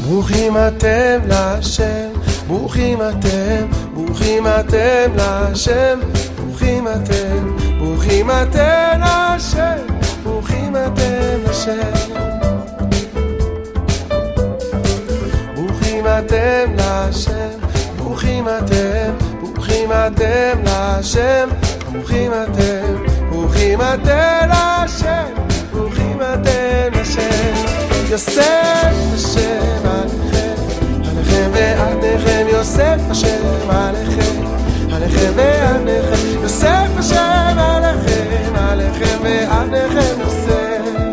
ברוכים אתם להשם, ברוכים אתם, ברוכים אתם להשם, ברוכים אתם, ברוכים אתם להשם, ברוכים אתם להשם. ברוכים אתם להשם, ברוכים אתם, ברוכים אתם להשם, ברוכים אתם, ברוכים אתם להשם, ברוכים אתם להשם. יוסף השם עליכם, עליכם ועליכם, יוסף השם עליכם, עליכם ועליכם, יוסף השם עליכם, עליכם ועליכם, יוסף.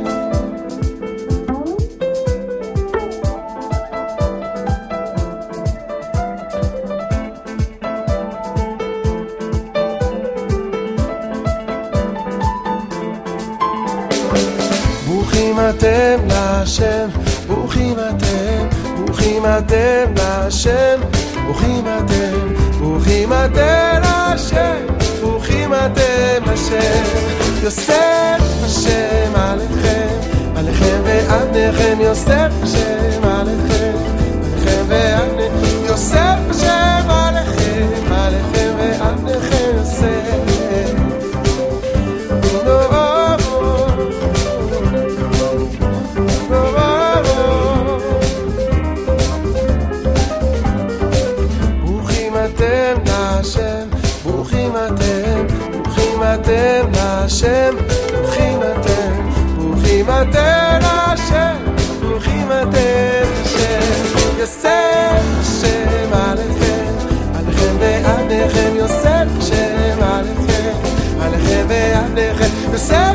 ברוכים אתם להשם, ברוכים אתם, ברוכים אתם להשם, ברוכים אתם, ברוכים אתם להשם, ברוכים אתם להשם. יוסף השם עליכם, עליכם ועליכם, יוסף השם עליכם, עליכם ועליכם, יוסף השם עליכם, עליכם ועליכם, יוסף. ברוכים אתם, ברוכים אתם להשם, ברוכים אתם, ברוכים אתם להשם, ברוכים אתם להשם. יוסף השם עליכם, עליכם ועליכם, יוסף השם עליכם, עליכם ועליכם, יוסף